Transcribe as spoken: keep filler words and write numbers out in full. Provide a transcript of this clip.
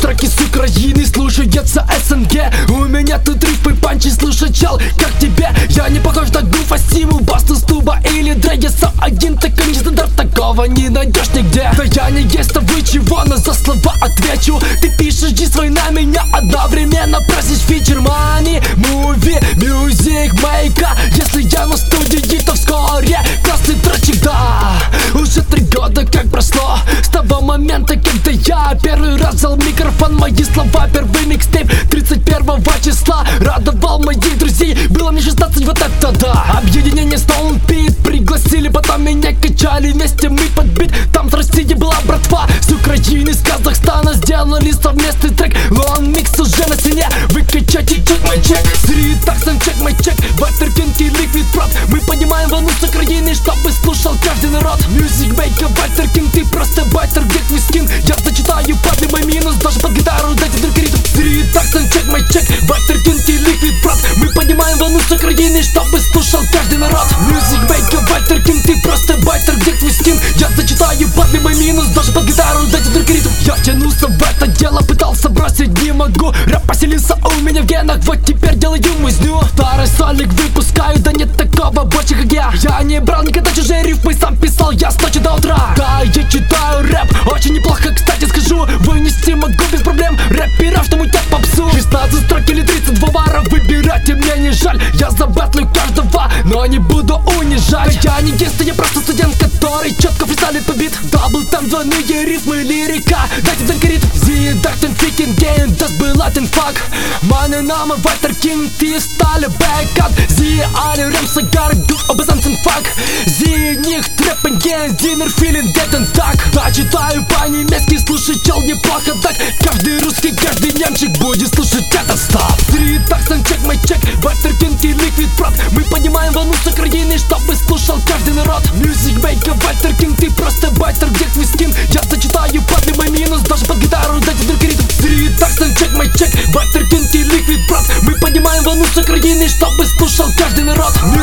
треки с Украины слушается СНГ. У меня тут рифы, панчи, слушай, чел, как тебе? Я не похож на Гуфа, Симу, Басту, Стуба или Дре. Я сам один, такой нестандарт, такого не найдешь нигде. Да я не есть, а вы чего, но за слова отвечу. Ты пишешь дис на меня, одновременно просишь фичер мани, муви, мьюзик, мейка. Если я на студии, то вскоре классный тречик, да. Уже три года как прошло с того момента, когда я первый раз взял микрофон. Мои слова, первый микстейп тридцать первого числа радовал моих друзей. Было мне шестнадцать, вот это да. Объединение Stonebeat пригласили, потом меня качали. Вместе мы под бит, там с России была братва. С Украины, с Казахстана сделали совместный трек. Лон микс уже на стене, вы качайте, чек мой чек. Three Taxon, чек мой чек. Вайтеркинг и Liquid Prod. Мы понимаем волну с Украины, чтобы слушал каждый народ. Music Maker, Вайтеркинг, ты просто байтер, где твой скин? Я зачитаю под любой минус, даже под гитару дайте только ритм. Three Taxon, чек мой чек. Вайтеркинг и Liquid Prod. Мы понимаем волну с Украины, чтобы слушал каждый народ. Music Maker, Вайтеркинг, ты просто байтер, где твой скин? Я зачитаю под любой минус, даже под гитару дайте только ритм. Я тянулся в это дело, пытался бросить, не могу. Рэп поселился у меня в генах, вот теперь делаю музню. Второй сольник выпускаю, да нет такого больше как я. Я не брал никогда чужие рифмы, сам писал я с ночи до утра. Да, я читаю рэп, очень неплохо, кстати скажу. Вынести могу без проблем рэперов, что мутят попсу. шестнадцать строк или тридцать два вара, выбирайте, мне не жаль. Я забэтлю каждого, но не буду унижать. Я не гест, я просто студент, который четко фристайлит по бит. Дабл там двойные рифмы, лирика, дайте только ритм. Зи, дактен, фикин, гейм, das была ten fuck. Meine Name Вайтеркинг, ты стали бэкап. Зи, али, рэм, сагары, дух, обезанцен фак. Зи, них, трэпен, гейм, динер, филин, детен, так. Да, читаю по-немецки, слушай, чел, неплохо так. Каждый русский, каждый немчик будет слушать этот став. Three Taxon, чек мой чек. Вайтеркинг и Liquid Prod. Мы понимаем волну с Украины, чтобы слушал каждый народ. Music Maker, Вайтеркинг, ты просто байтер, где твой скин? Я зачитаю под любой минус, даже под гитару дайте только ритм. Three Taxon, чек мой чек. Вайтеркинг и Liquid Prod. Мы понимаем волну с Украины, чтобы слушал каждый народ.